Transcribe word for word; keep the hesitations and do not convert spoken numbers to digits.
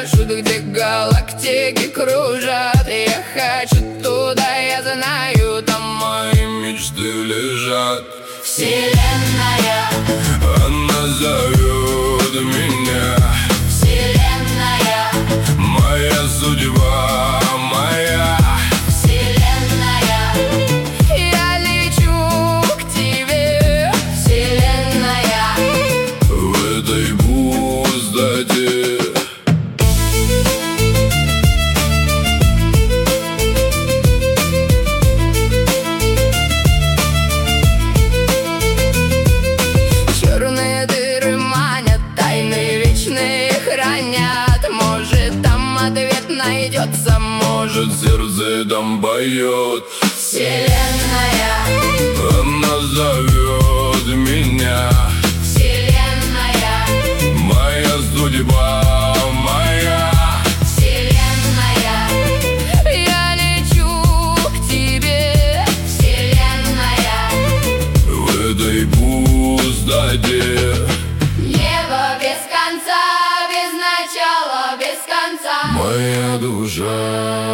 маршрут, где галактики кружат. Я хочу туда, я знаю, там мои мечты лежат. Вселенная, она зовет меня. Вселенная, Моя судьба, моя Вселенная, я лечу к тебе. Вселенная, В этой пустоте. Черные дыры манят, тайны вечные хранят. Может, там ответ найдется, может, сердце там поет. Вселенная, Она зовет меня. Вселенная, Моя судьба, моя Вселенная, я лечу к тебе. Вселенная, В этой пустоте. небо без конца, без начала, без конца. Моя душа